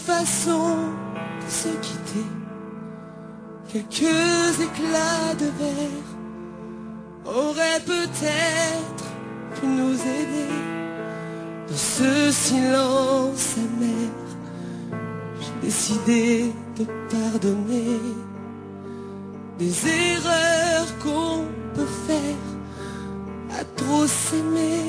façon de se quitter. Quelques éclats de verre auraient peut-être pu nous aider. Dans ce silence amer, j'ai décidé de pardonner des erreurs qu'on peut faire à trop s'aimer.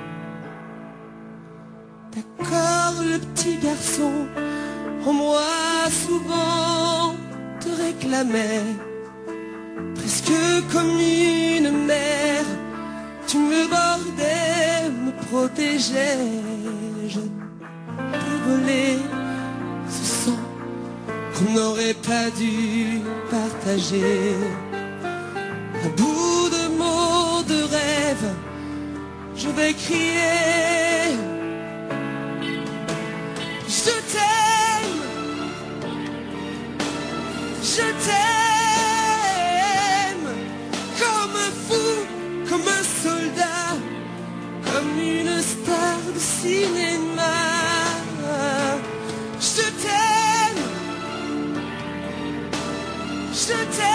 D'accord, le petit garçon en moi souvent te réclamait, presque comme une mère. Tu me bordais, me protégeais. Je t'ai volé ce sang qu'on n'aurait pas dû partager. À bout de mots, de rêves, je vais crier: je t'aime, je t'aime, comme un fou, comme un soldat, comme une star de cinéma. Je t'aime, je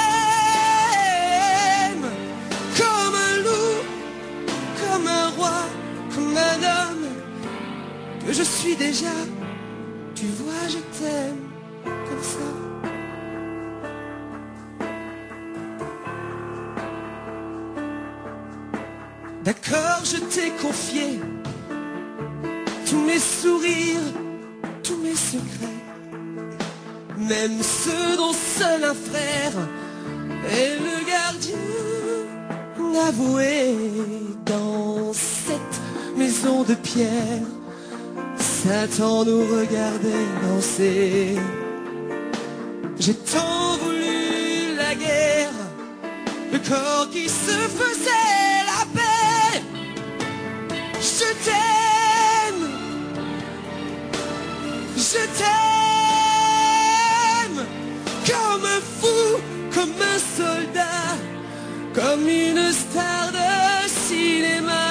t'aime, comme un loup, comme un roi, comme un homme que je suis déjà. Tu vois, je t'aime comme ça. D'accord, je t'ai confié tous mes sourires, tous mes secrets, même ceux dont seul un frère est le gardien avoué. Dans cette maison de pierre, Satan nous regardait danser. J'ai tant voulu la guerre, le corps qui se faisait la paix. Je t'aime, je t'aime, comme un fou, comme un soldat, comme une star de cinéma.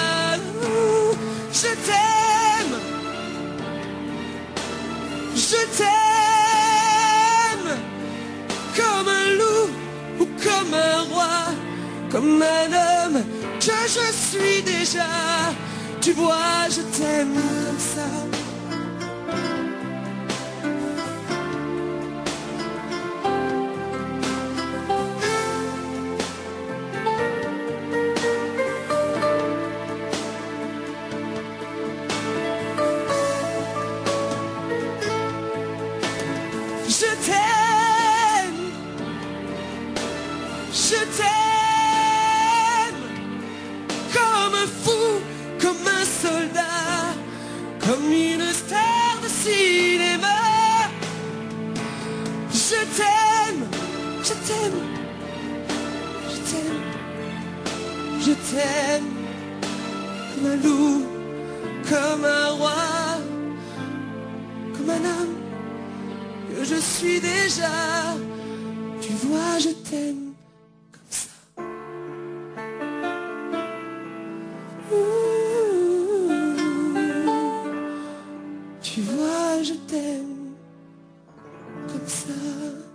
Je t'aime, je t'aime, comme un loup ou comme un roi, comme un homme que je suis déjà. Tu vois, je t'aime comme ça. Je t'aime, je t'aime, comme un fou, comme un soldat, comme une star de cinéma. Je t'aime, je t'aime, je t'aime, je t'aime, comme un loup, comme un roi, comme un homme que je suis déjà. Tu vois, je t'aime comme ça. Tu vois, je t'aime comme ça.